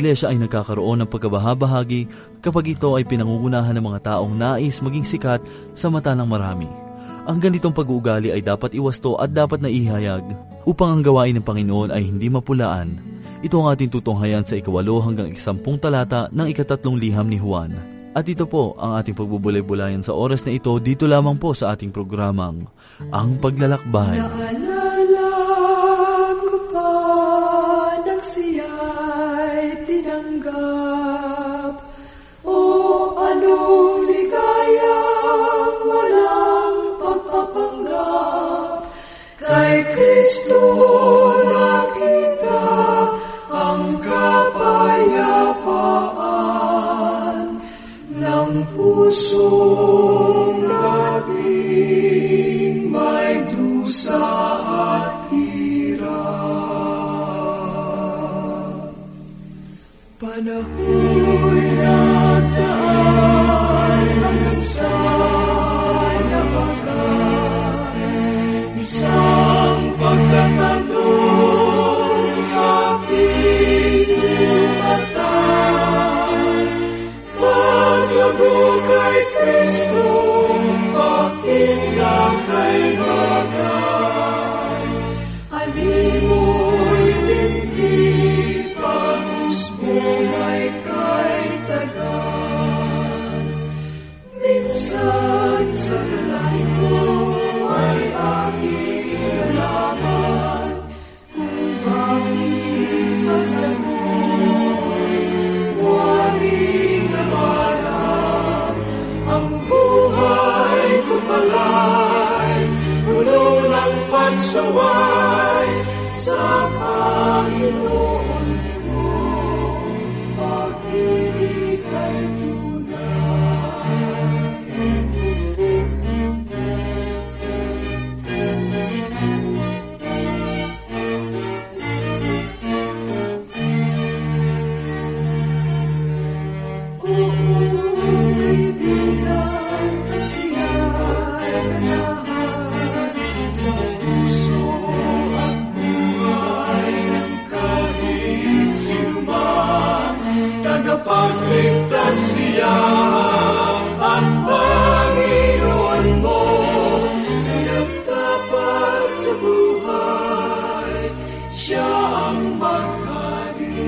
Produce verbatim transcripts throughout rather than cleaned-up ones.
iglesia ay nagkakaroon ng pagkabahabahagi kapag ito ay pinangungunahan ng mga taong nais maging sikat sa mata ng marami. Ang ganitong pag-uugali ay dapat iwasto at dapat na ihayag upang ang gawain ng Panginoon ay hindi mapulaan. Ito ang ating tutunghayan sa ikawalo hanggang ikasampung talata ng ikatatlong liham ni Juan. At ito po ang ating pagbubulay-bulayan sa oras na ito dito lamang po sa ating programang Ang Paglalakbay. Naalala ko pa nang siya'y tinanggap, o anong ligayang walang pagpapanggap. Kay Kristo nakita ang kapayapaan ng pusong naging may dusa at hirap. Panahon na daan hanggang sa nabagay, isang pagtatanong sa piling mata. Maglago kay Kristo, bakit na kay bagay? Animoy binti, pag-usbong ay kay tagal. Minsan sa dalay ko ay aking nalaman kung bakit maglago'y waring nawalan. Ang buhay ko pala'y puno ng pagsuway sa Panginoon ko, pag-ibig ay pagligtas siya at Panginoon mo, kaya't dapat sa buhay siya ang maghari.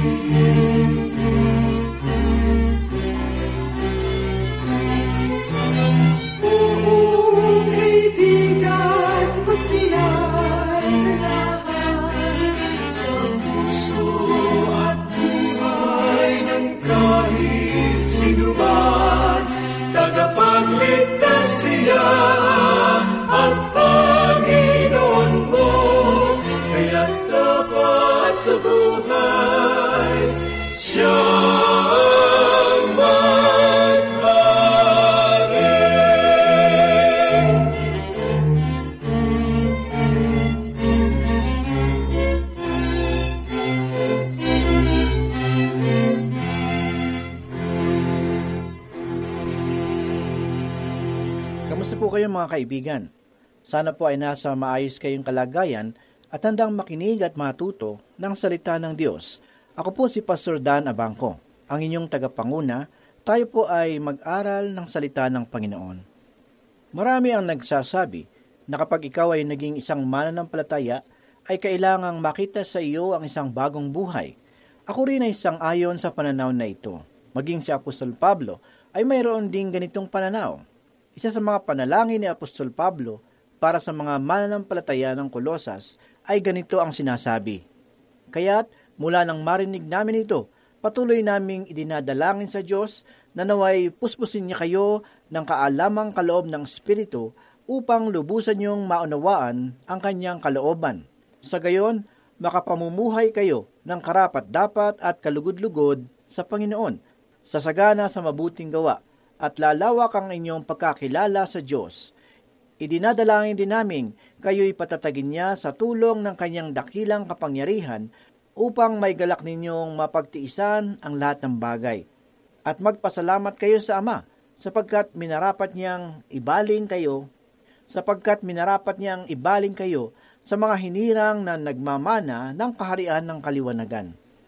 Oo, kaibigan, pag siya'y nalahan sa puso at kahit sino man, tagapagligtas siya at Panginoon mo, kaya dapat sa buhay siya ang maghari. Kamusta po kayo mga kaibigan? Sana po ay nasa maayos kayong kalagayan at handang makinig at matuto ng salita ng Diyos. Ako po si Pastor Dan Abangco, ang inyong tagapanguna. Tayo po ay mag-aral ng salita ng Panginoon. Marami ang nagsasabi na kapag ikaw ay naging isang mananampalataya, ay kailangang makita sa iyo ang isang bagong buhay. Ako rin ay isang ayon sa pananaw na ito. Maging si Apostol Pablo ay mayroon ding ganitong pananaw. Isa sa mga panalangin ni Apostol Pablo para sa mga mananampalataya ng Kolosas ay ganito ang sinasabi. Kaya't mula nang marinig namin ito, patuloy naming idinadalangin sa Diyos na naway puspusin niya kayo ng kaalamang kaloob ng Espiritu upang lubusan niyong maunawaan ang kanyang kalooban. Sa gayon, makapamumuhay kayo ng karapat-dapat at kalugod-lugod sa Panginoon, sasagana sa mabuting gawa, at lalawak ang inyong pagkakilala sa Diyos. Idinadalangin din namin kayo'y patatagin niya sa tulong ng kanyang dakilang kapangyarihan upang may galak ninyong mapagtiisan ang lahat ng bagay. At magpasalamat kayo sa Ama sapagkat minarapat niyang ibaling kayo, sapagkat minarapat niyang ibaling kayo sa mga hinirang na nagmamana ng kaharian ng kaliwanagan.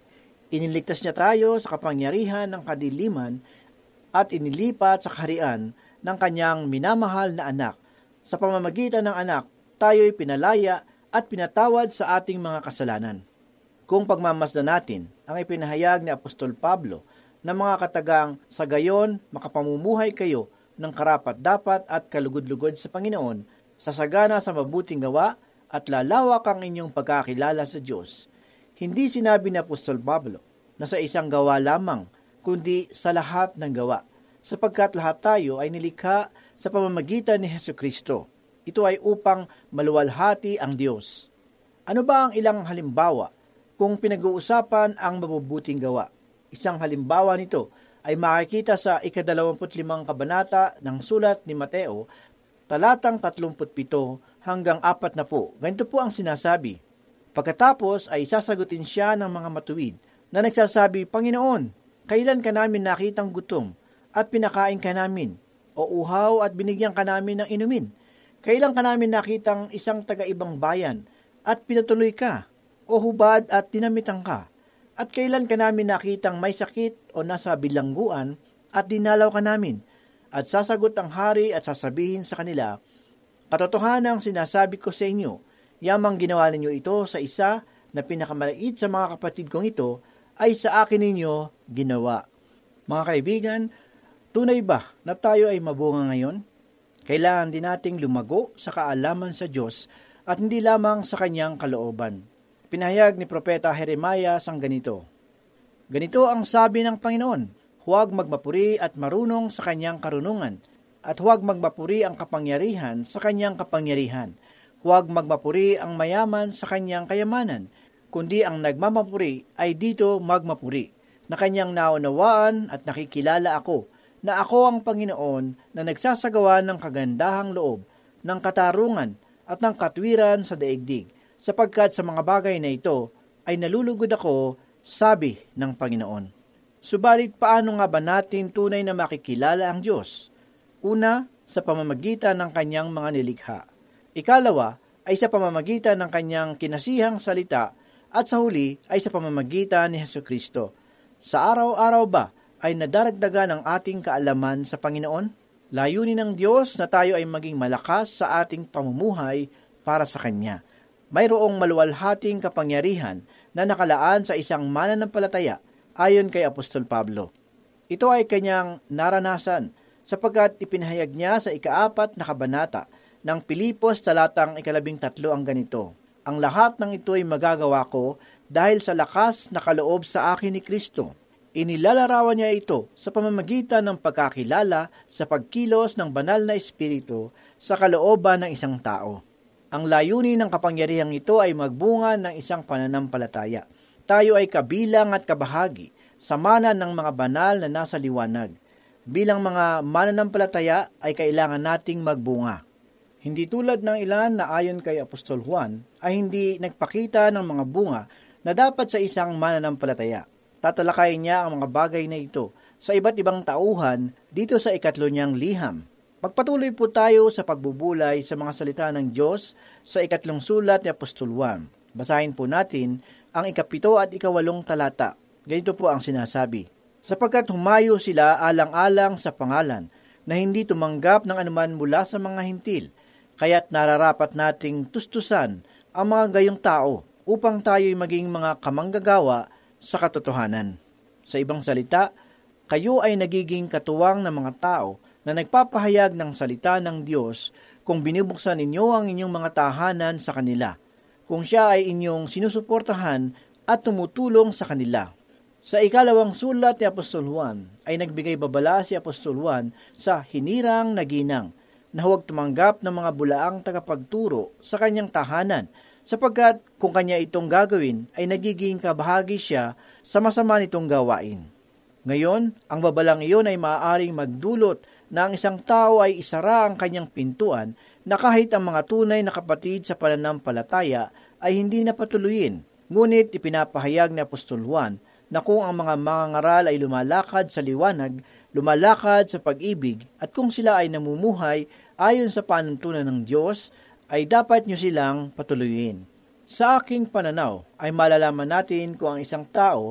Iniligtas niya tayo sa kapangyarihan ng kadiliman at inilipat sa kaharian ng kanyang minamahal na anak. Sa pamamagitan ng anak, tayo'y pinalaya at pinatawad sa ating mga kasalanan. Kung pagmamasdan natin ang ipinahayag ni Apostol Pablo na mga katagang sa gayon makapamumuhay kayo ng karapat-dapat at kalugod-lugod sa Panginoon, sasagana sa mabuting gawa at lalawak ang inyong pagkakilala sa Diyos. Hindi sinabi ni Apostol Pablo na sa isang gawa lamang, kundi sa lahat ng gawa, sapagkat lahat tayo ay nilikha sa pamamagitan ni Hesukristo. Ito ay upang maluwalhati ang Diyos. Ano ba ang ilang halimbawa kung pinag-uusapan ang mabubuting gawa? Isang halimbawa nito ay makikita sa ikadalawamput limang kabanata ng sulat ni Mateo, talatang tatlumput pito hanggang apat na po. Ganito po ang sinasabi. Pagkatapos ay sasagutin siya ng mga matuwid na nagsasabi, Panginoon, kailan ka namin nakitang gutom at pinakain ka namin, o uhaw at binigyan ka namin ng inumin? Kailan ka namin nakitang isang taga-ibang bayan at pinatuloy ka, o hubad at dinamitan ka? At kailan ka namin nakitang may sakit o nasa bilangguan at dinalaw ka namin? At sasagot ang hari at sasabihin sa kanila, Katotohanan ang sinasabi ko sa inyo, yamang ginawa ninyo ito sa isa na pinakamaliit sa mga kapatid kong ito, ay sa akin ninyo ginawa. Mga kaibigan, tunay ba na tayo ay mabunga ngayon? Kailangan din nating lumago sa kaalaman sa Diyos at hindi lamang sa kanyang kalooban. Pinahayag ni Propeta Jeremiah sang ganito, Ganito ang sabi ng Panginoon, huwag magmapuri at marunong sa kanyang karunungan, at huwag magmapuri ang kapangyarihan sa kanyang kapangyarihan. Huwag magmapuri ang mayaman sa kanyang kayamanan, kundi ang nagmamapuri ay dito magmapuri, na kanyang naunawaan at nakikilala ako, na ako ang Panginoon na nagsasagawa ng kagandahang loob, ng katarungan at ng katwiran sa daigdig, sapagkat sa mga bagay na ito ay nalulugod ako, sabi ng Panginoon. Subalit paano nga ba natin tunay na makikilala ang Diyos? Una, sa pamamagitan ng kanyang mga nilikha. Ikalawa, ay sa pamamagitan ng kanyang kinasihang salita, at sa huli ay sa pamamagitan ni Hesukristo. Sa araw-araw ba ay nadaragdagan ang ating kaalaman sa Panginoon? Layunin ng Diyos na tayo ay maging malakas sa ating pamumuhay para sa Kanya. Mayroong maluwalhating kapangyarihan na nakalaan sa isang mananampalataya ayon kay Apostol Pablo. Ito ay kanyang naranasan sapagkat ipinahayag niya sa ikaapat na kabanata ng Pilipos talatang ikalabing tatlo ang ganito, Ang lahat ng ito ay magagawa ko dahil sa lakas na kaloob sa akin ni Kristo. Inilalarawan niya ito sa pamamagitan ng pagkakilala sa pagkilos ng banal na espiritu sa kalooban ng isang tao. Ang layunin ng kapangyarihang ito ay magbunga ng isang pananampalataya. Tayo ay kabilang at kabahagi sa mana ng mga banal na nasa liwanag. Bilang mga mananampalataya ay kailangan nating magbunga. Hindi tulad ng ilan na ayon kay Apostol Juan ay hindi nagpakita ng mga bunga na dapat sa isang mananampalataya. Tatalakayin niya ang mga bagay na ito sa iba't ibang tauhan dito sa ikatlo niyang liham. Magpatuloy po tayo sa pagbubulay sa mga salita ng Diyos sa ikatlong sulat ni Apostol Juan. Basahin po natin ang ikapito at ikawalong talata. Ganito po ang sinasabi, Sapagkat humayo sila alang-alang sa pangalan na hindi tumanggap ng anuman mula sa mga hintil, kaya't nararapat nating tustusan ang mga gayong tao upang tayo'y maging mga kamanggagawa sa katotohanan. Sa ibang salita, kayo ay nagiging katuwang ng mga tao na nagpapahayag ng salita ng Diyos kung binubuksan ninyo ang inyong mga tahanan sa kanila, kung siya ay inyong sinusuportahan at tumutulong sa kanila. Sa ikalawang sulat ni Apostol Juan ay nagbigay babala si Apostol Juan sa hinirang na ginang na huwag tumanggap ng mga bulaang tagapagturo sa kanyang tahanan, sapagkat kung kanya itong gagawin ay nagiging kabahagi siya sa masama nitong gawain. Ngayon, ang babalang iyon ay maaaring magdulot na ang isang tao ay isara ang kanyang pintuan na kahit ang mga tunay na kapatid sa pananampalataya ay hindi napatuloyin. Ngunit ipinapahayag ni Apostol Juan na kung ang mga mangangaral ay lumalakad sa liwanag, lumalakad sa pag-ibig, at kung sila ay namumuhay ayon sa panuntunan ng Diyos, ay dapat nyo silang patuloyin. Sa aking pananaw, ay malalaman natin kung ang isang tao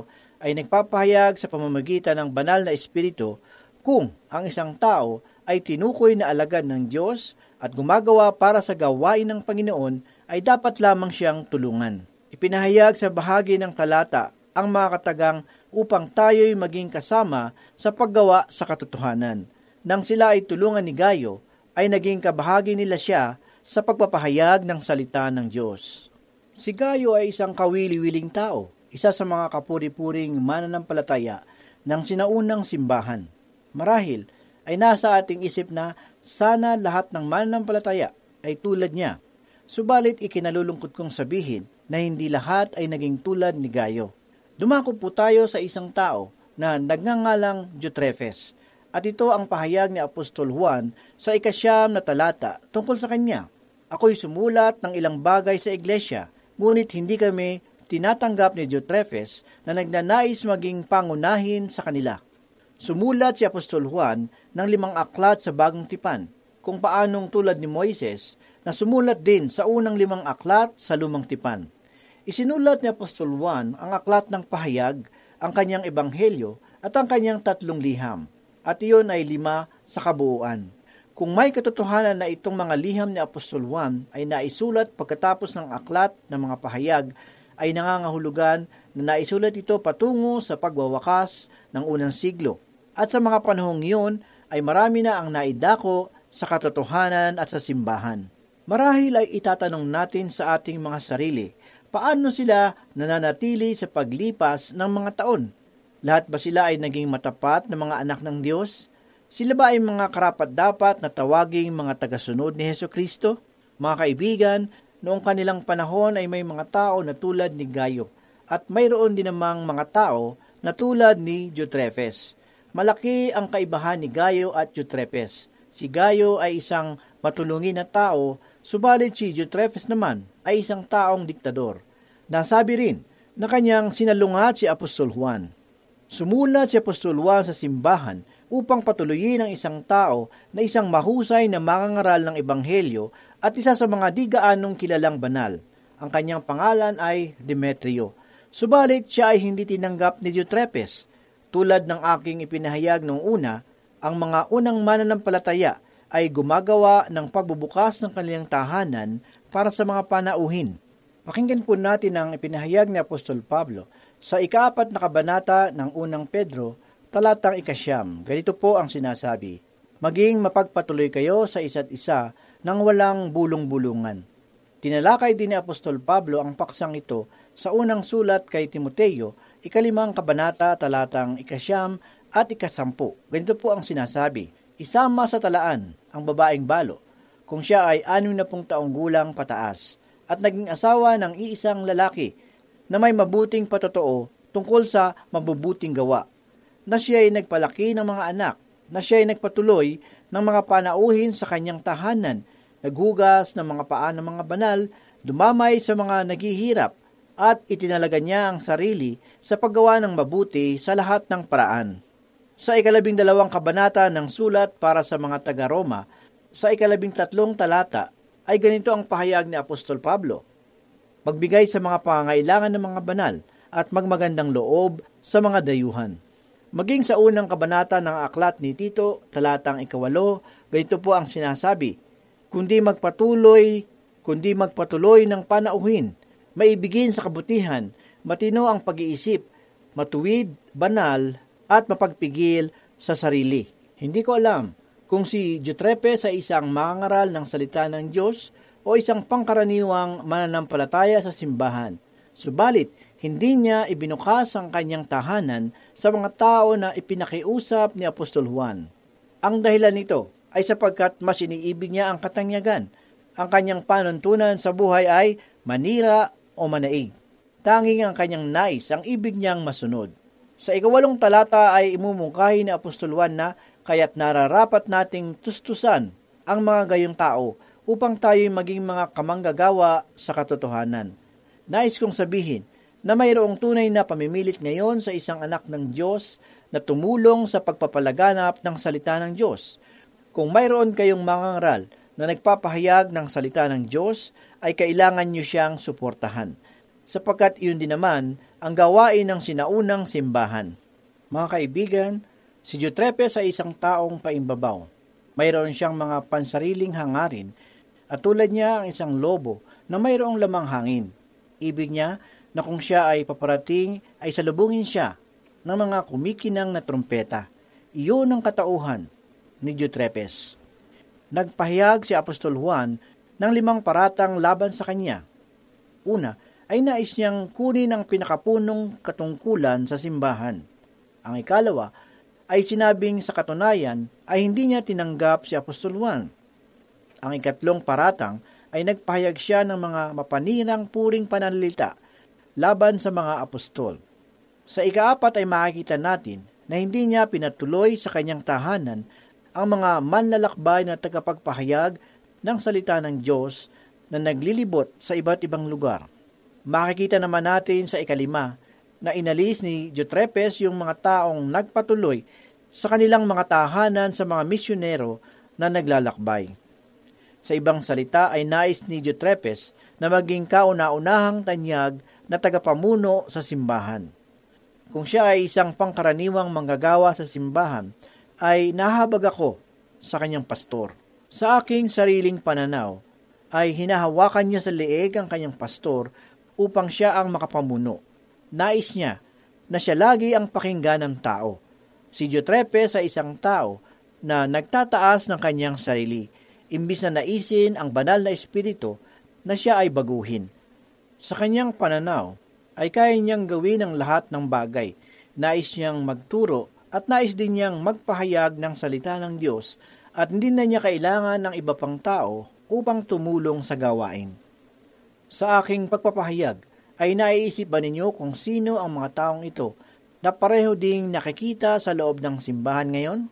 ay nagpapahayag sa pamamagitan ng banal na espiritu kung ang isang tao ay tinukoy na alagad ng Diyos at gumagawa para sa gawain ng Panginoon, ay dapat lamang siyang tulungan. Ipinahayag sa bahagi ng talata ang mga katagang upang tayo'y maging kasama sa paggawa sa katotohanan. Nang sila ay tulungan ni Gayo, ay naging kabahagi nila siya sa pagpapahayag ng salita ng Diyos. Si Gayo ay isang kawili-wiling tao, isa sa mga kapuri-puring mananampalataya ng sinaunang simbahan. Marahil ay nasa ating isip na sana lahat ng mananampalataya ay tulad niya. Subalit ikinalulungkot kong sabihin na hindi lahat ay naging tulad ni Gayo. Dumako po tayo sa isang tao na nagngangalang Diotrephes, at ito ang pahayag ni Apostol Juan sa ikasyam na talata tungkol sa kanya. Ako'y sumulat ng ilang bagay sa iglesia, ngunit hindi kami tinatanggap ni Diotrephes na nagnanais maging pangunahin sa kanila. Sumulat si Apostol Juan ng limang aklat sa Bagong Tipan, kung paanong tulad ni Moises na sumulat din sa unang limang aklat sa Lumang Tipan. Isinulat ni Apostol Juan ang aklat ng pahayag, ang kanyang ebanghelyo at ang kanyang tatlong liham, at iyon ay lima sa kabuuan. Kung may katotohanan na itong mga liham ni Apostol Juan ay naisulat pagkatapos ng aklat ng mga pahayag, ay nangangahulugan na naisulat ito patungo sa pagwawakas ng unang siglo. At sa mga panahong iyon ay marami na ang naidako sa katotohanan at sa simbahan. Marahil ay itatanong natin sa ating mga sarili, paano sila nananatili sa paglipas ng mga taon? Lahat ba sila ay naging matapat na mga anak ng Diyos? Sila ba ay mga karapat-dapat na tawaging mga tagasunod ni Hesukristo? Mga kaibigan, noong kanilang panahon ay may mga tao na tulad ni Gayo, at mayroon din namang mga tao na tulad ni Diotrephes. Malaki ang kaibahan ni Gayo at Diotrephes. Si Gayo ay isang matulungin na tao, subalit si Diotrephes naman ay isang taong diktador. Nasabi rin na kanyang sinalungat si Apostol Juan. Sumulat si Apostol Juan sa simbahan upang patuloyin ang isang tao na isang mahusay na mangangaral ng ebanghelyo at isa sa mga di gaanong kilalang banal. Ang kanyang pangalan ay Demetrio. Subalit siya ay hindi tinanggap ni Diotrephes. Tulad ng aking ipinahayag noong una, ang mga unang mananampalataya ay gumagawa ng pagbubukas ng kanilang tahanan para sa mga panauhin. Pakinggan po natin ang ipinahayag ni Apostol Pablo sa ikaapat na kabanata ng unang Pedro, talatang ikasyam. Ganito po ang sinasabi, maging mapagpatuloy kayo sa isa't isa nang walang bulong-bulungan. Tinalakay din ni Apostol Pablo ang paksang ito sa unang sulat kay Timoteo, ikalimang kabanata, talatang ikasyam at ikasampu. Ganito po ang sinasabi, isama sa talaan ang babaeng balo kung siya ay anim na pung taong gulang pataas at naging asawa ng iisang lalaki na may mabuting patotoo tungkol sa mabubuting gawa, na siya ay nagpalaki ng mga anak, na siya ay nagpatuloy ng mga panauhin sa kanyang tahanan, naghugas ng mga paa ng mga banal, dumamay sa mga naghihirap, at itinalaga niya ang sarili sa paggawa ng mabuti sa lahat ng paraan. Sa ikalabing dalawang kabanata ng sulat para sa mga taga-Roma, sa ikalabing tatlong talata, ay ganito ang pahayag ni Apostol Pablo, magbigay sa mga pangangailangan ng mga banal at magmagandang loob sa mga dayuhan. Maging sa unang kabanata ng aklat ni Tito, talatang ikawalo, ganito po ang sinasabi, kundi magpatuloy, kundi magpatuloy ng panauhin, maibigin sa kabutihan, matino ang pag-iisip, matuwid, banal, at mapagpigil sa sarili. Hindi ko alam kung si Diotrephes ay isang mangangaral ng salita ng Diyos o isang pangkaraniwang mananampalataya sa simbahan. Subalit, hindi niya ibinukas ang kanyang tahanan sa mga tao na ipinakiusap ni Apostol Juan. Ang dahilan nito ay sapagkat mas iniibig niya ang katanyagan. Ang kanyang panuntunan sa buhay ay manira o manaig. Tanging ang kanyang nais, ang ibig niyang masunod. Sa ikawalong talata ay imumungkahi ni Apostol Juan na kaya't nararapat nating tustusan ang mga gayong tao upang tayo'y maging mga kamanggagawa sa katotohanan. Nais kong sabihin na mayroong tunay na pamimilit ngayon sa isang anak ng Diyos na tumulong sa pagpapalaganap ng salita ng Diyos. Kung mayroon kayong mangangaral na nagpapahayag ng salita ng Diyos, ay kailangan nyo siyang suportahan, sapagkat iyon din naman ang gawain ng sinaunang simbahan. Mga kaibigan, si Diotrepes ay isang taong paimbabaw. Mayroon siyang mga pansariling hangarin at tulad niya ang isang lobo na mayroong lamang hangin. Ibig niya na kung siya ay paparating ay salubungin siya ng mga kumikinang na trumpeta. Iyon ang katauhan ni Diotrepes. Nagpahayag si Apostol Juan ng limang paratang laban sa kanya. Una, ay nais niyang kunin ang pinakapunong katungkulan sa simbahan. Ang ikalawa, ay sinabing sa katunayan ay hindi niya tinanggap si Apostol Juan. Ang ikatlong paratang ay nagpahayag siya ng mga mapanirang puring pananalita laban sa mga apostol. Sa ikaapat ay makikita natin na hindi niya pinatuloy sa kanyang tahanan ang mga manlalakbay na tagapagpahayag ng salita ng Diyos na naglilibot sa iba't ibang lugar. Makikita naman natin sa ikalima na inalis ni Diotrepes yung mga taong nagpatuloy sa kanilang mga tahanan sa mga misyonero na naglalakbay. Sa ibang salita ay nais ni Diotrepes na maging kauna-unahang tanyag na tagapamuno sa simbahan. Kung siya ay isang pangkaraniwang manggagawa sa simbahan, ay nahabag ako sa kanyang pastor. Sa aking sariling pananaw, ay hinahawakan niya sa leeg ang kanyang pastor upang siya ang makapamuno. Nais niya na siya lagi ang pakinggan ng tao. Si Diotrepes ay isang tao na nagtataas ng kanyang sarili, imbis na naisin ang banal na espiritu na siya ay baguhin. Sa kanyang pananaw, ay kaya niyang gawin ang lahat ng bagay. Nais niyang magturo at nais din niyang magpahayag ng salita ng Diyos at hindi na niya kailangan ng iba pang tao upang tumulong sa gawain. Sa aking pagpapahayag, ay naiisip ba ninyo kung sino ang mga taong ito na pareho ding nakikita sa loob ng simbahan ngayon?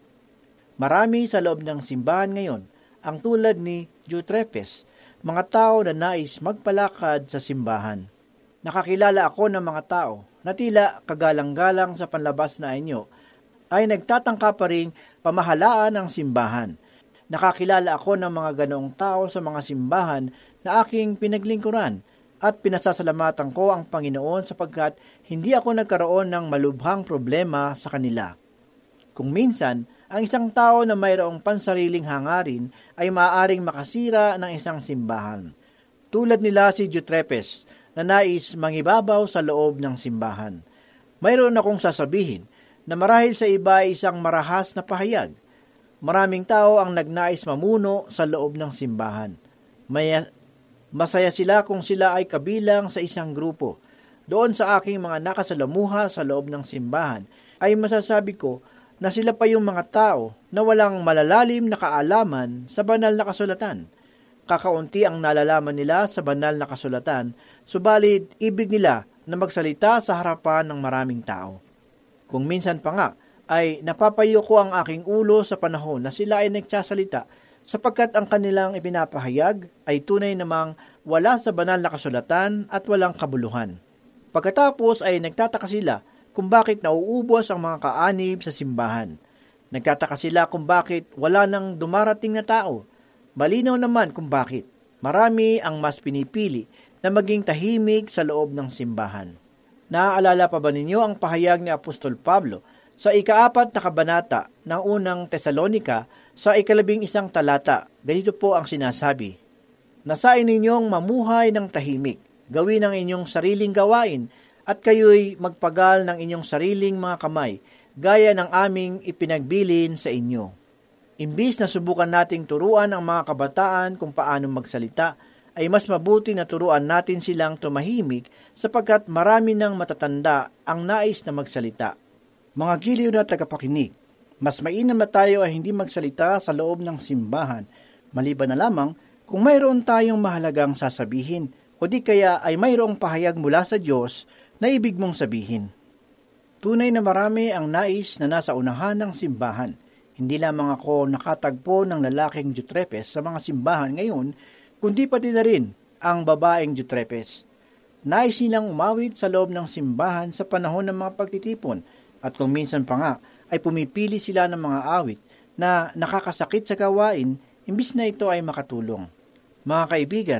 Marami sa loob ng simbahan ngayon ang tulad ni Diotrepes, mga tao na nais magpalakad sa simbahan. Nakakilala ako ng mga tao na tila kagalang-galang sa panlabas na inyo ay nagtatangka pa ring pamahalaan ng simbahan. Nakakilala ako ng mga ganoong tao sa mga simbahan na aking pinaglingkuran at pinasasalamatan ko ang Panginoon sapagkat hindi ako nagkaroon ng malubhang problema sa kanila. Kung minsan, ang isang tao na mayroong pansariling hangarin ay maaaring makasira ng isang simbahan. Tulad nila si Diotrepes na nais mangibabaw sa loob ng simbahan. Mayroon akong sasabihin na marahil sa iba ay isang marahas na pahayag. Maraming tao ang nagnais mamuno sa loob ng simbahan. May Masaya sila kung sila ay kabilang sa isang grupo. Doon sa aking mga nakasalamuha sa loob ng simbahan, ay masasabi ko na sila pa yung mga tao na walang malalalim na kaalaman sa banal na kasulatan. Kakaunti ang nalalaman nila sa banal na kasulatan, subalit ibig nila na magsalita sa harapan ng maraming tao. Kung minsan pa nga, ay napapayo ko ang aking ulo sa panahon na sila ay nagsasalita sapagkat ang kanilang ipinapahayag ay tunay namang wala sa banal na kasulatan at walang kabuluhan. Pagkatapos ay nagtataka sila kung bakit nauubos ang mga kaanib sa simbahan. Nagtataka sila kung bakit wala nang dumarating na tao. Malinaw naman kung bakit. Marami ang mas pinipili na maging tahimik sa loob ng simbahan. Naaalala pa ba ninyo ang pahayag ni Apostol Pablo sa ikaapat na kabanata ng unang Tesalonika sa ikalabing isang talata? Ganito po ang sinasabi: Nasain ninyong mamuhay ng tahimik, gawin ang inyong sariling gawain, at kayo'y magpagal ng inyong sariling mga kamay, gaya ng aming ipinagbilin sa inyo. Imbis na subukan nating turuan ang mga kabataan kung paano magsalita, ay mas mabuti na turuan natin silang tumahimik sapagkat marami ng matatanda ang nais na magsalita. Mga giliw na tagapakinig, mas mainam na tayo ay hindi magsalita sa loob ng simbahan, maliban na lamang kung mayroon tayong mahalagang sasabihin o di kaya ay mayroong pahayag mula sa Diyos na ibig mong sabihin. Tunay na marami ang nais na nasa unahan ng simbahan. Hindi lamang ako nakatagpo ng lalaking Diotrepes sa mga simbahan ngayon, kundi pati na rin ang babaeng Diotrepes. Nais nilang umawit sa loob ng simbahan sa panahon ng mga pagtitipon at kung minsan pa nga ay pumipili sila ng mga awit na nakakasakit sa gawain imbis na ito ay makatulong. Mga kaibigan,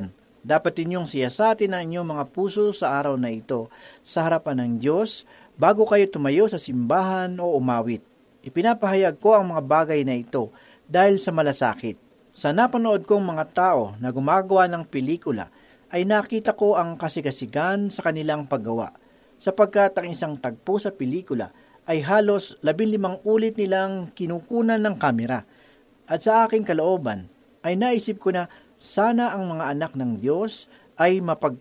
Dapat ninyong siyasatin ang inyong mga puso sa araw na ito sa harapan ng Diyos bago kayo tumayo sa simbahan o umawit. Ipinapahayag ko ang mga bagay na ito dahil sa malasakit. Sa napanood kong mga tao na gumagawa ng pelikula, ay nakita ko ang kasigasigan sa kanilang paggawa, sapagkat ang isang tagpo sa pelikula ay halos labinlimang ulit nilang kinukunan ng kamera. At sa aking kalooban, ay naisip ko na sana ang mga anak ng Diyos ay mapag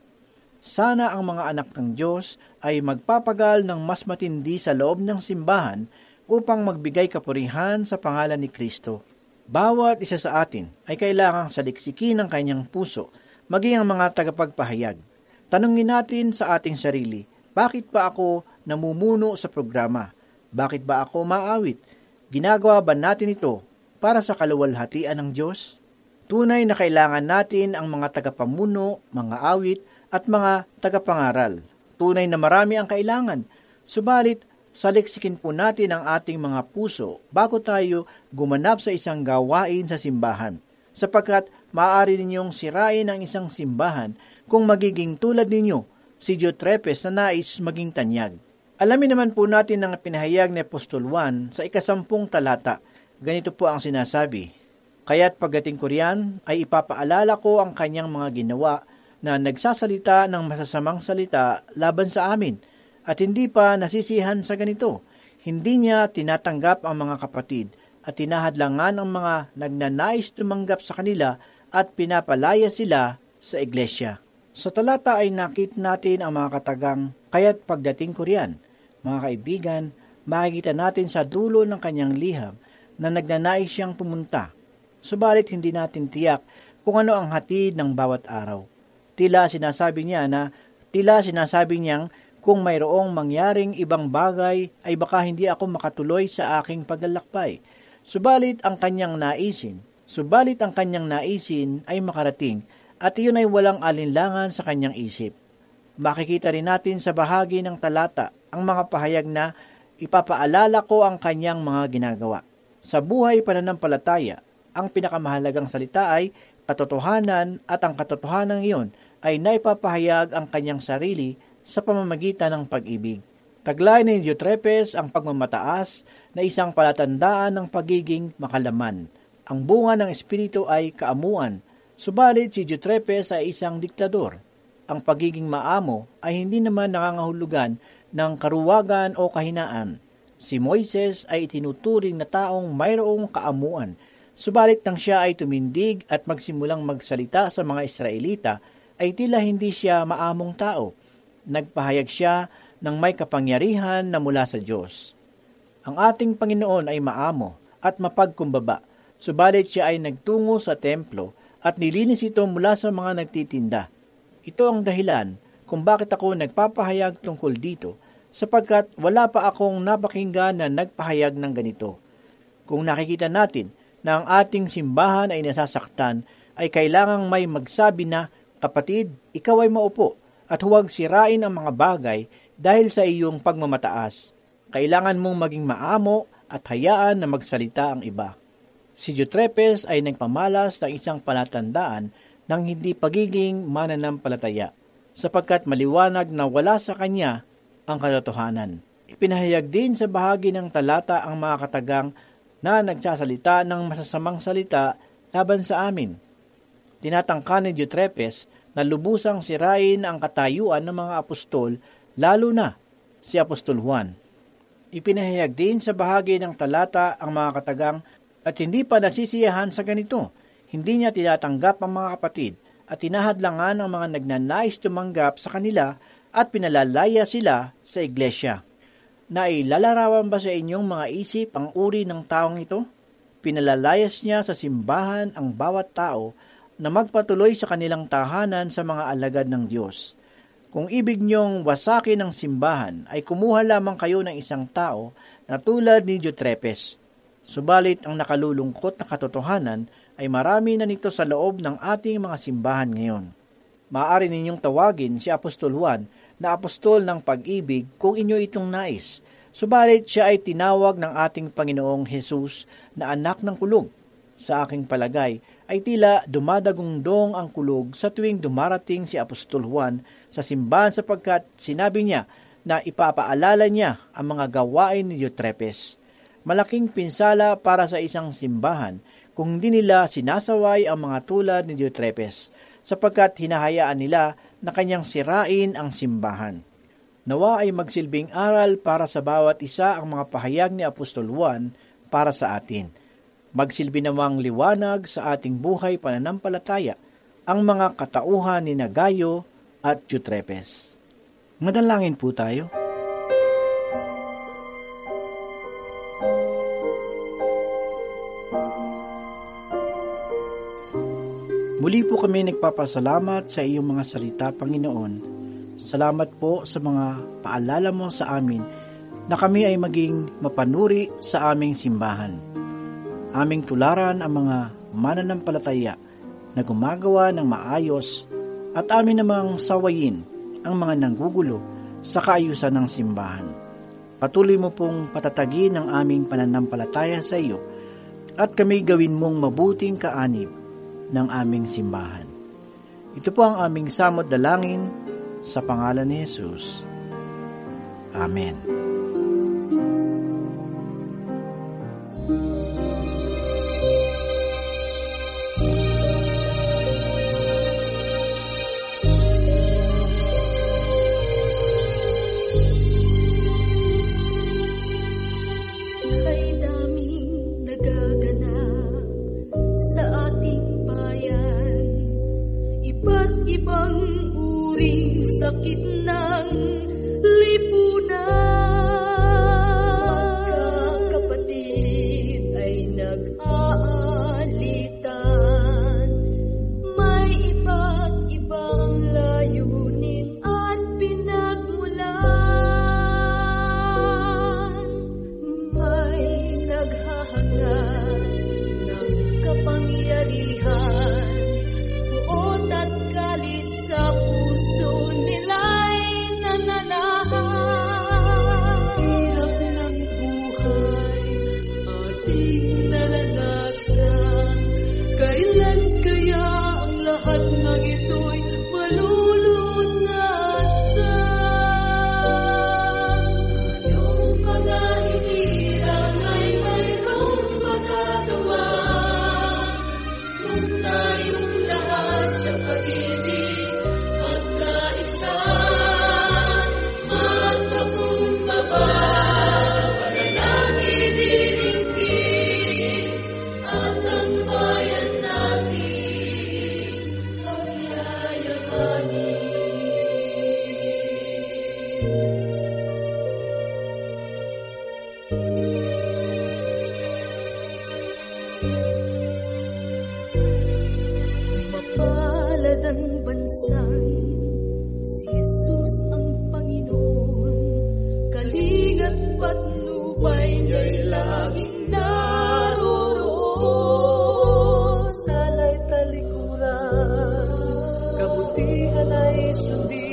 sana ang mga anak ng Diyos ay magpapagal ng mas matindi sa loob ng simbahan upang magbigay kapurihan sa pangalan ni Kristo. Bawat isa sa atin ay kailangang saliksikin ng kanyang puso, maging ang mga tagapagpahayag. Tanungin natin sa ating sarili, bakit ba ako namumuno sa programa? Bakit ba ako maawit? Ginagawa ba natin ito para sa kaluwalhatian ng Diyos? Tunay na kailangan natin ang mga tagapamuno, mga awit, at mga tagapangaral. Tunay na marami ang kailangan. Subalit, saliksikin po natin ang ating mga puso bago tayo gumanap sa isang gawain sa simbahan. Sapagkat maaari ninyong sirain ang isang simbahan kung magiging tulad ninyo, si Diotrepes na nais maging tanyag. Alamin naman po natin ang pinahayag ni Apostol Juan sa ikasampung talata. Ganito po ang sinasabi, kaya't pagdating ko riyan ay ipapaalala ko ang kanyang mga ginawa na nagsasalita ng masasamang salita laban sa amin at hindi pa nasisihan sa ganito. Hindi niya tinatanggap ang mga kapatid at tinahadlangan ang mga nagnanais tumanggap sa kanila at pinapalaya sila sa iglesia. Sa talata ay nakita natin ang mga katagang kaya't pagdating ko riyan. Mga kaibigan, makikita natin sa dulo ng kanyang liham na nagnanais siyang pumunta. Subalit hindi natin tiyak kung ano ang hatid ng bawat araw. Tila sinasabi niya na, tila sinasabi niyang kung mayroong mangyaring ibang bagay ay baka hindi ako makatuloy sa aking paglalakbay. Subalit ang kanyang naisin, subalit ang kanyang naisin ay makarating at iyon ay walang alinlangan sa kanyang isip. Makikita rin natin sa bahagi ng talata ang mga pahayag na ipapaalala ko ang kanyang mga ginagawa. Sa buhay pananampalataya, ang pinakamahalagang salita ay katotohanan at ang katotohanan iyon ay naipapahayag ang kanyang sarili sa pamamagitan ng pag-ibig. Taglay ni Diotrepes ang pagmamataas na isang palatandaan ng pagiging makalaman. Ang bunga ng Espiritu ay kaamuan, subalit si Diotrepes ay isang diktador. Ang pagiging maamo ay hindi naman nangangahulugan ng karuwagan o kahinaan. Si Moises ay itinuturing na taong mayroong kaamuan, subalit nang siya ay tumindig at magsimulang magsalita sa mga Israelita, ay tila hindi siya maamong tao. Nagpahayag siya ng may kapangyarihan na mula sa Diyos. Ang ating Panginoon ay maamo at mapagkumbaba, subalit siya ay nagtungo sa templo at nilinis ito mula sa mga nagtitinda. Ito ang dahilan kung bakit ako nagpapahayag tungkol dito, sapagkat wala pa akong napakinggan na nagpahayag ng ganito. Kung nakikita natin na ang ating simbahan ay nasasaktan, ay kailangang may magsabi na, kapatid, ikaw ay maupo at huwag sirain ang mga bagay dahil sa iyong pagmamataas. Kailangan mong maging maamo at hayaan na magsalita ang iba. Si Diotrepes ay nagpamalas ng isang palatandaan ng hindi pagiging mananampalataya, sapagkat maliwanag na wala sa kanya ang katotohanan. Ipinahayag din sa bahagi ng talata ang mga katagang na nagsasalita ng masasamang salita laban sa amin. Tinatangka ni Diotrepes na lubusang sirain ang katayuan ng mga apostol, lalo na si Apostol Juan. Ipinahayag din sa bahagi ng talata ang mga katagang at hindi pa nasisiyahan sa ganito. Hindi niya tinatanggap ang mga kapatid at tinahadlangan ang mga nagnanais tumanggap sa kanila at pinalalaya sila sa iglesia. Nailalarawan ba sa inyong mga isip ang uri ng taong ito? Pinalalayas niya sa simbahan ang bawat tao na magpatuloy sa kanilang tahanan sa mga alagad ng Diyos. Kung ibig niyong wasakin ang simbahan, ay kumuha lamang kayo ng isang tao na tulad ni Diotrepes. Subalit ang nakalulungkot na katotohanan ay marami na nito sa loob ng ating mga simbahan ngayon. Maaari ninyong tawagin si Apostol Juan na apostol ng pag-ibig kung inyo itong nais. Subalit siya ay tinawag ng ating Panginoong Hesus na anak ng kulog. Sa aking palagay, ay tila dumadagungdong ang kulog sa tuwing dumarating si Apostol Juan sa simbahan sapagkat sinabi niya na ipapaalala niya ang mga gawain ni Diotrepes. Malaking pinsala para sa isang simbahan kung hindi nila sinasaway ang mga tulad ni Diotrepes sapagkat hinahayaan nila na kanyang sirain ang simbahan. Nawa ay magsilbing aral para sa bawat isa ang mga pahayag ni Apostol Juan para sa atin. Magsilbi namang liwanag sa ating buhay pananampalataya ang mga katauhan ni Gayo at Diotrepes. Madalangin po tayo. Muli po kami nagpapasalamat sa iyong mga salita, Panginoon. Salamat po sa mga paalala mo sa amin na kami ay maging mapanuri sa aming simbahan. Aming tularan ang mga mananampalataya na gumagawa ng maayos at amin namang sawayin ang mga nanggugulo sa kaayusan ng simbahan. Patuloy mo pong patatagin ang aming pananampalataya sa iyo at kami gawin mong mabuting kaanib ng aming simbahan. Ito po ang aming samot dalangin sa pangalan ni Jesus. Amen. Sakit ng lipunan, magkakapatid ay nag-aalitan, may iba't ibang layunin at pinagmulan, may naghahangad ng kapangyarihan, buot at galit sa puso nila'y nananahan. Hirap ng buhay ating naranasan, kailan kaya ang lahat ng ito'y malulunasan? Yung mga hinirang ay mayroong magagawa kung tayong lahat sa pag-ibig ang bansang si Jesus ang Panginoon, kalingat patnubay niya'y laging naroroon. Sala'y talikuran, kabutihan ay sundin.